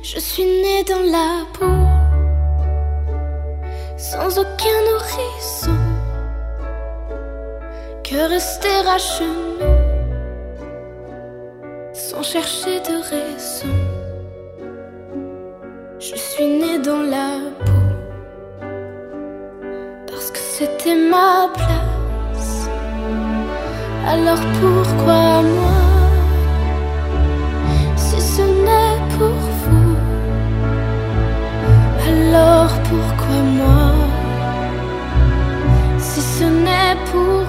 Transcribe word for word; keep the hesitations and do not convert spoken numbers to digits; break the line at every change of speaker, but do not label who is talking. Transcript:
Je suis née dans la boue, sans aucun nourrisson, que rester à genoux, sans chercher de raison. Je suis née dans la boue, parce que c'était ma place. Alors pourquoi moi, si ce n'est pour vous? Alors pourquoi moi, si ce n'est pour